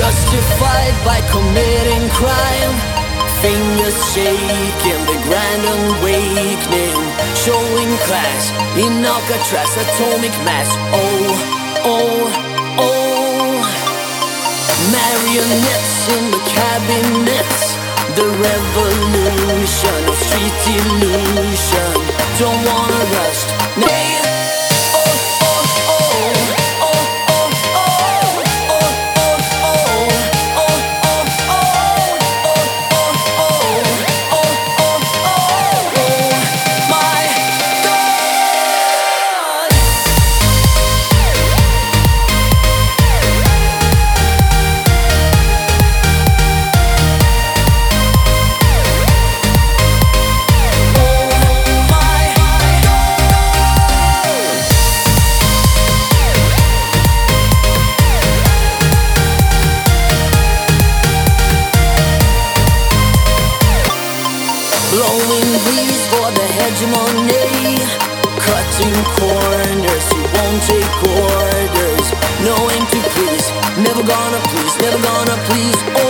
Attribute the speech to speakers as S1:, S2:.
S1: justified by committing crime. Fingers shaking, the grand awakening, showing class in Alcatraz, atomic mass. Oh, oh, oh. Marionettes in the cabinets, the revolution of street illusion. Don't wanna rust, nay. Blowing breeze for the hegemony, cutting corners, you won't take orders. No aim to please, never gonna please, never gonna please.